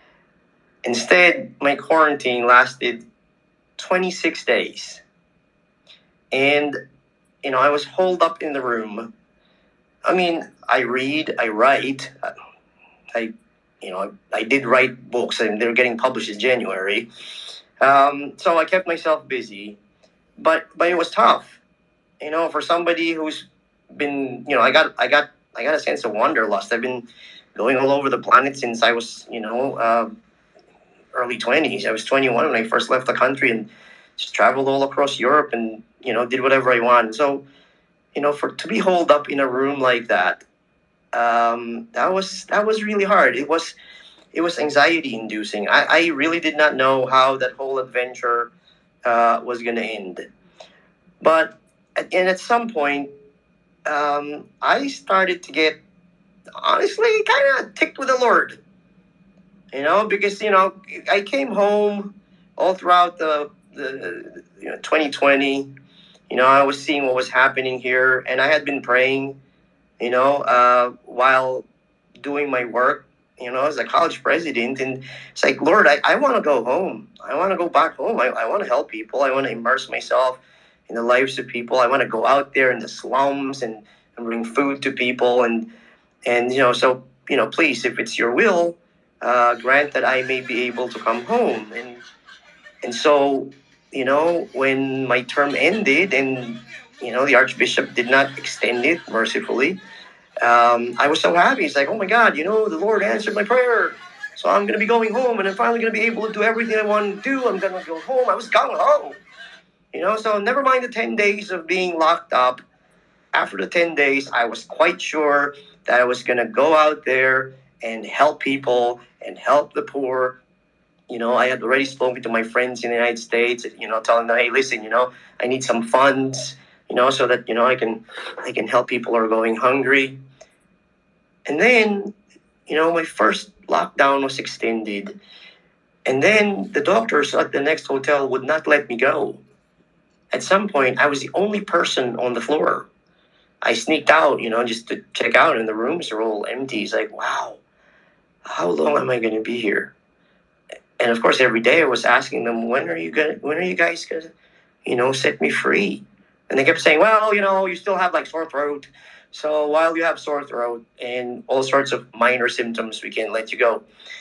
Instead, my quarantine lasted twenty-six days. And, you know, I was holed up in the room. I mean, I read, I write. I, you know, I, I did write books, and they're getting published in January. Um, so I kept myself busy. But but it was tough. You know, for somebody who's been, you know, I got I got I got a sense of wanderlust. I've been going all over the planet since I was, you know, uh, early twenties. I was twenty-one when I first left the country, and just traveled all across Europe, and you know, did whatever I wanted. So, you know, for to be holed up in a room like that, um, that was that was really hard. It was it was anxiety inducing. I, I really did not know how that whole adventure uh, was going to end. But at, and at some point, um, I started to get honestly kind of ticked with the Lord. You know, because you know I came home all throughout the the you know twenty twenty. You know, I was seeing what was happening here, and I had been praying, you know, uh, while doing my work, you know, as a college president. And it's like, Lord, I, I want to go home. I want to go back home. I, I want to help people. I want to immerse myself in the lives of people. I want to go out there in the slums and and bring food to people, and and you know, so you know, please, if it's your will, uh, grant that I may be able to come home. And and so, you know, when my term ended, and you know, the Archbishop did not extend it mercifully, um, I was so happy. It's like, oh my God, you know, the Lord answered my prayer. So I'm going to be going home, and I'm finally going to be able to do everything I want to do. I'm going to go home. I was gung ho, you know. So never mind the ten days of being locked up. After the ten days, I was quite sure that I was going to go out there and help people and help the poor. You know, I had already spoken to my friends in the United States, you know, telling them, hey, listen, you know, I need some funds, you know, so that, you know, I can, I can help people who are going hungry. And then, you know, my first lockdown was extended. And then the doctors at the next hotel would not let me go. At some point, I was the only person on the floor. I sneaked out, you know, just to check out, and the rooms are all empty. It's like, wow, how long am I going to be here? And of course, every day I was asking them, when are you gonna, when are you guys gonna, you know, set me free? And they kept saying, well, you know, you still have like sore throat. So while you have sore throat and all sorts of minor symptoms, we can let you go.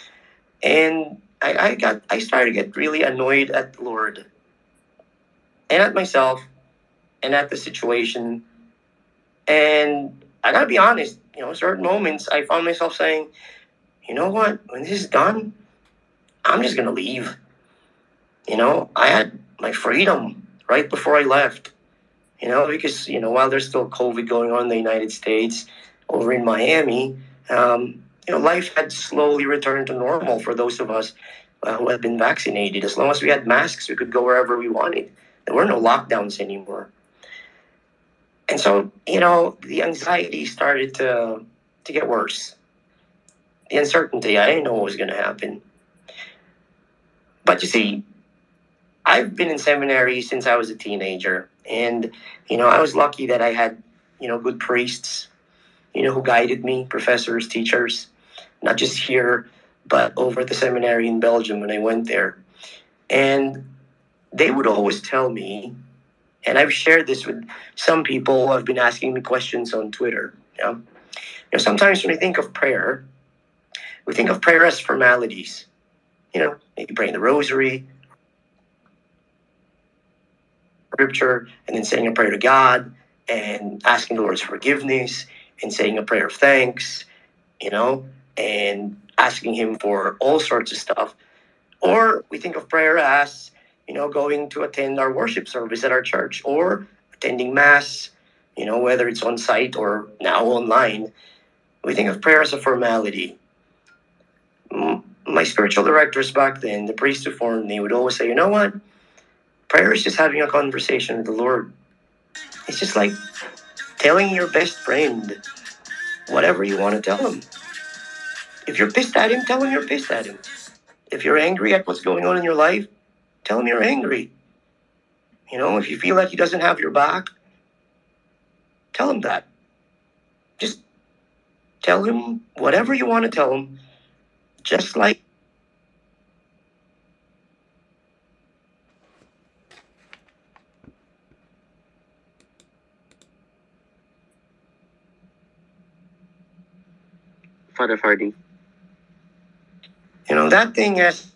And I, I got, I started to get really annoyed at the Lord and at myself and at the situation. And I gotta be honest, you know, certain moments I found myself saying, you know what, when this is done, I'm just going to leave. You know, I had my freedom right before I left, you know, because, you know, while there's still COVID going on in the United States, over in Miami, um, you know, life had slowly returned to normal for those of us uh, who had been vaccinated. As long as we had masks, we could go wherever we wanted. There were no lockdowns anymore. And so, you know, the anxiety started to, to get worse. The uncertainty, I didn't know what was going to happen. But you see, I've been in seminary since I was a teenager. And, you know, I was lucky that I had, you know, good priests, you know, who guided me, professors, teachers, not just here, but over at the seminary in Belgium when I went there. And they would always tell me, and I've shared this with some people who have been asking me questions on Twitter. You know, you know sometimes when we think of prayer, we think of prayer as formalities. You know, maybe praying the rosary, scripture, and then saying a prayer to God, and asking the Lord's forgiveness, and saying a prayer of thanks, you know, and asking Him for all sorts of stuff. Or we think of prayer as, you know, going to attend our worship service at our church, or attending Mass, you know, whether it's on site or now online. We think of prayer as a formality. My spiritual directors back then, the priest who formed me, would always say, you know what? Prayer is just having a conversation with the Lord. It's just like telling your best friend whatever you want to tell him. If you're pissed at him, tell him you're pissed at him. If you're angry at what's going on in your life, tell him you're angry. You know, if you feel like he doesn't have your back, tell him that. Just tell him whatever you want to tell him. Just like Father Fardy. You know, that thing is...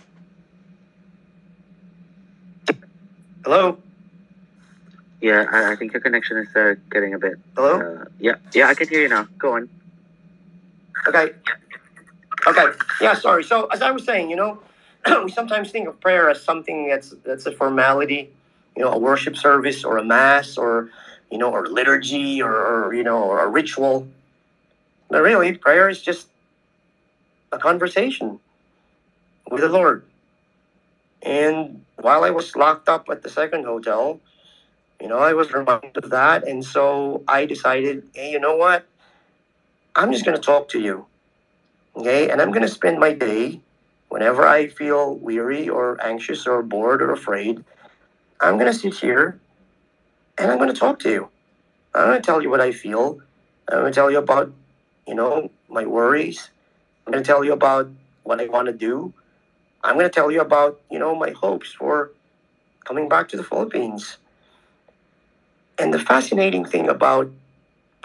Hello? Yeah, I, I think your connection is uh, getting a bit... Hello? Uh, yeah, yeah, I can hear you now. Go on. Okay. Okay. Yeah, sorry. So, as I was saying, you know, we sometimes think of prayer as something that's that's a formality, you know, a worship service or a mass or, you know, or liturgy or, or you know, or a ritual. But really, prayer is just a conversation with the Lord. And while I was locked up at the second hotel, you know, I was reminded of that. And so I decided, hey, you know what? I'm just going to talk to you. Okay? And I'm going to spend my day, whenever I feel weary or anxious or bored or afraid, I'm going to sit here and I'm going to talk to you. I'm going to tell you what I feel. I'm going to tell you about, you know, my worries. I'm going to tell you about what I want to do. I'm going to tell you about, you know, my hopes for coming back to the Philippines. And the fascinating thing about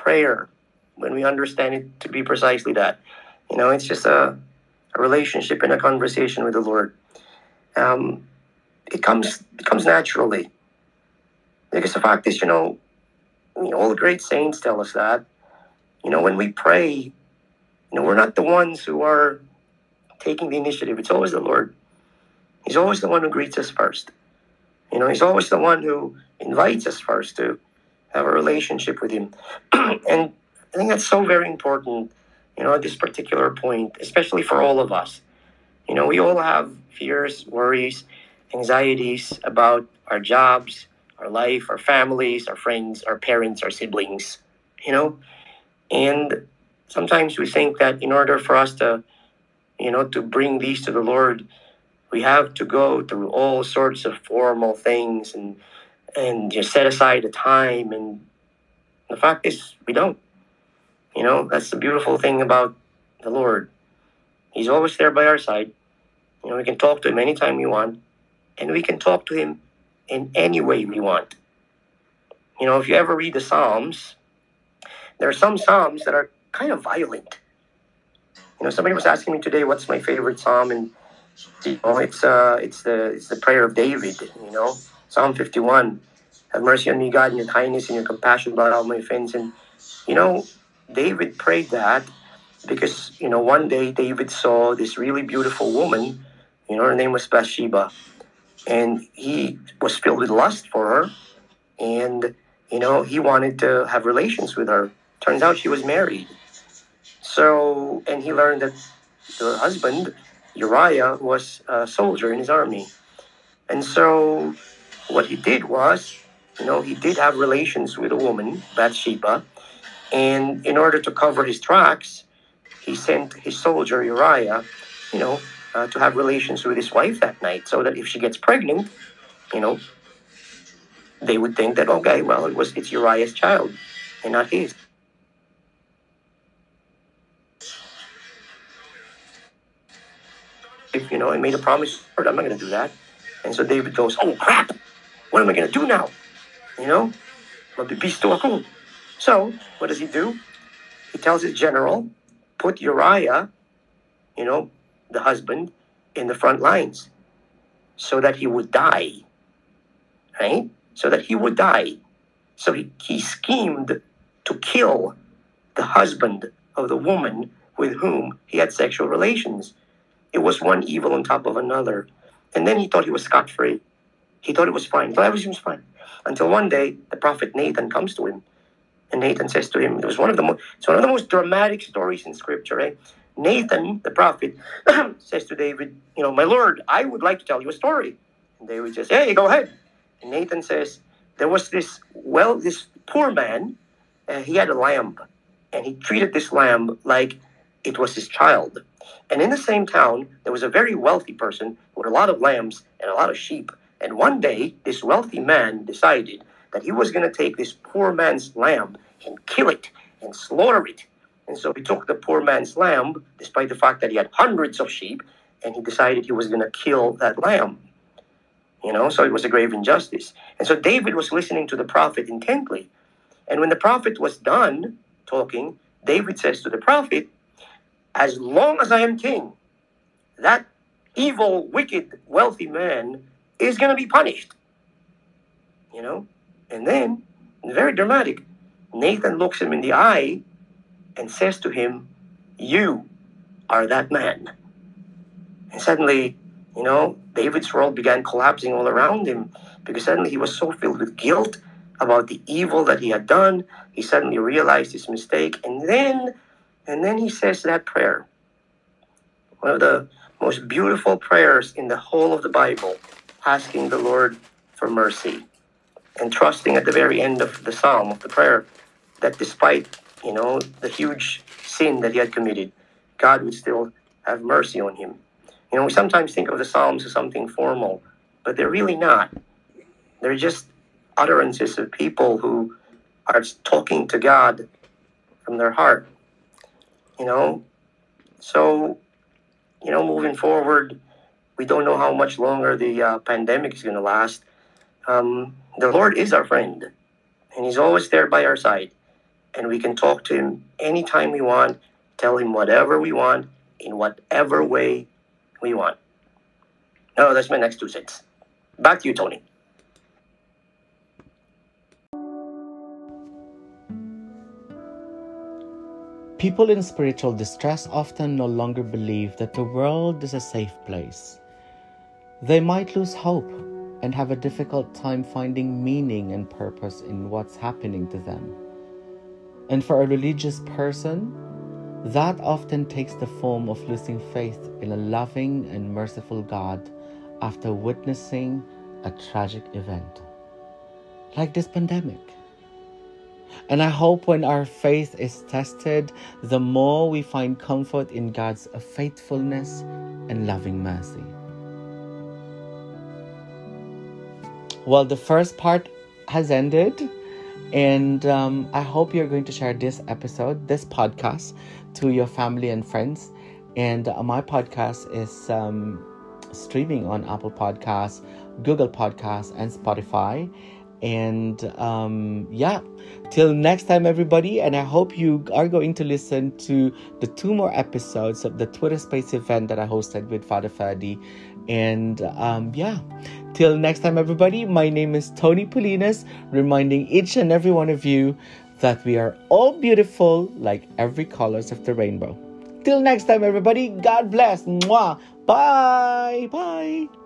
prayer, when we understand it to be precisely that. You know, it's just a, a relationship and a conversation with the Lord. Um, it comes it comes naturally. Because the fact is, you know, you know, all the great saints tell us that, you know, when we pray, you know, we're not the ones who are taking the initiative. It's always the Lord. He's always the one who greets us first. You know, he's always the one who invites us first to have a relationship with him. And I think that's so very important, you know, at this particular point, especially for all of us. You know, we all have fears, worries, anxieties about our jobs, our life, our families, our friends, our parents, our siblings, you know. And sometimes we think that in order for us to, you know, to bring these to the Lord, we have to go through all sorts of formal things and and just set aside a time. And the fact is, we don't. You know, that's the beautiful thing about the Lord. He's always there by our side. You know, we can talk to him anytime we want, and we can talk to him in any way we want. You know, if you ever read the Psalms, there are some Psalms that are kind of violent. You know, somebody was asking me today, what's my favorite Psalm? And you know, it's uh, it's the it's the prayer of David. You know, Psalm fifty-one. Have mercy on me, God, in your kindness and your compassion, blot out my offense. And you know, David prayed that because you know one day David saw this really beautiful woman. You know, her name was Bathsheba, and he was filled with lust for her, and you know he wanted to have relations with her. Turns out she was married. So, and he learned that the husband, Uriah, was a soldier in his army. And so what he did was, you know, he did have relations with a woman, Bathsheba. And in order to cover his tracks, he sent his soldier, Uriah, you know, uh, to have relations with his wife that night, so that if she gets pregnant, you know, they would think that, okay, well, it was it's Uriah's child and not his. If, you know, I made a promise, Lord, I'm not going to do that. And so David goes, oh, crap, what am I going to do now? You know, mabibisto ako. So what does he do? He tells his general, put Uriah, you know, the husband, in the front lines so that he would die, right? So that he would die. So he, he schemed to kill the husband of the woman with whom he had sexual relations. It was one evil on top of another. And then he thought he was scot-free. He thought it was fine. He thought everything was fine. Until one day, the prophet Nathan comes to him. And Nathan says to him, it was one of the most, it's one of the most dramatic stories in Scripture, right? Nathan, the prophet, says to David, you know, my Lord, I would like to tell you a story. And David says, hey, go ahead. And Nathan says, there was this, well, this poor man, uh, he had a lamb. And he treated this lamb like it was his child. And in the same town, there was a very wealthy person with a lot of lambs and a lot of sheep. And one day, this wealthy man decided that he was going to take this poor man's lamb and kill it and slaughter it. And so he took the poor man's lamb, despite the fact that he had hundreds of sheep, and he decided he was going to kill that lamb. You know, so it was a grave injustice. And so David was listening to the prophet intently. And when the prophet was done talking, David says to the prophet, as long as I am king, that evil, wicked, wealthy man is going to be punished. You know? And then, very dramatic, Nathan looks him in the eye and says to him, you are that man. And suddenly, you know, David's world began collapsing all around him because suddenly he was so filled with guilt about the evil that he had done. He suddenly realized his mistake. And then, and then he says that prayer. One of the most beautiful prayers in the whole of the Bible, asking the Lord for mercy and trusting at the very end of the psalm, of the prayer, that despite, you know, the huge sin that he had committed, God would still have mercy on him. You know, we sometimes think of the Psalms as something formal, but they're really not. They're just utterances of people who are talking to God from their heart. You know, so, you know, moving forward, we don't know how much longer the uh, pandemic is going to last. Um, the Lord is our friend, and he's always there by our side. and we can talk to him anytime we want, tell him whatever we want, in whatever way we want. No, that's my next two cents. Back to you, Tony. People in spiritual distress often no longer believe that the world is a safe place. They might lose hope and have a difficult time finding meaning and purpose in what's happening to them. And for a religious person, that often takes the form of losing faith in a loving and merciful God after witnessing a tragic event, like this pandemic. And I hope when our faith is tested, the more we find comfort in God's faithfulness and loving mercy. Well, the first part has ended, and um, I hope you're going to share this episode, this podcast, to your family and friends. And uh, my podcast is um, streaming on Apple Podcasts, Google Podcasts, and Spotify. And um, yeah, till next time, everybody. And I hope you are going to listen to the two more episodes of the Twitter Space event that I hosted with Father Ferdi. And um, yeah, till next time, everybody. My name is Tony Polinas, reminding each and every one of you that we are all beautiful like every colors of the rainbow. Till next time, everybody. God bless. Mwah. Bye. Bye.